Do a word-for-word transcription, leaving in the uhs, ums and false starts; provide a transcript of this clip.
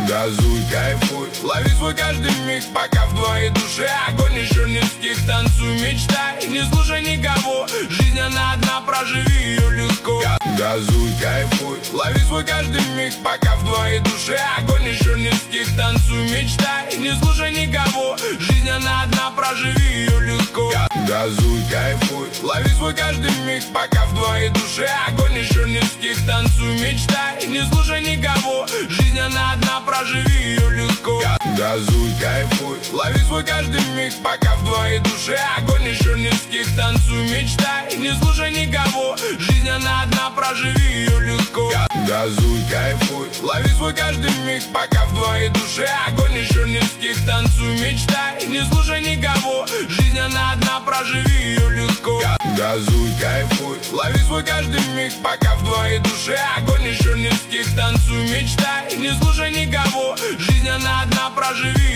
Газуй, кайфуй, лови свой каждый миг, пока в твоей душе огонь еще не стих. Танцуй, мечтай, не слушай никого, жизнь она одна, проживи ее легко. Газуй, кайфуй, лови свой каждый миг, пока в твоей душе огонь еще не стих. Танцуй, мечтай, не слушай никого, жизнь она одна, проживи ее легко. Газуй, кайфуй, лови свой каждый миг, пока в твоей душе огонь еще не стих. Танцуй, мечтай, не слушай никого, жизнь она одна, проживи ее легко. Газуй, кайфуй, лови свой каждый миг, пока в твоей душе огонь еще не стих. Танцуй, мечтай, не слушай никого, жизнь она одна, проживи ее легко. Газуй, кайфуй, лови свой каждый миг, пока в твоей душе огонь еще не стих. Танцуй, мечтай, не слушай никого, жизнь она одна, проживи ее легко. Газуй, кайфуй, лови свой каждый миг, пока в твоей душе огонь еще не стих. Танцуй, мечтай, не слушай никого, жизнь она одна, проживи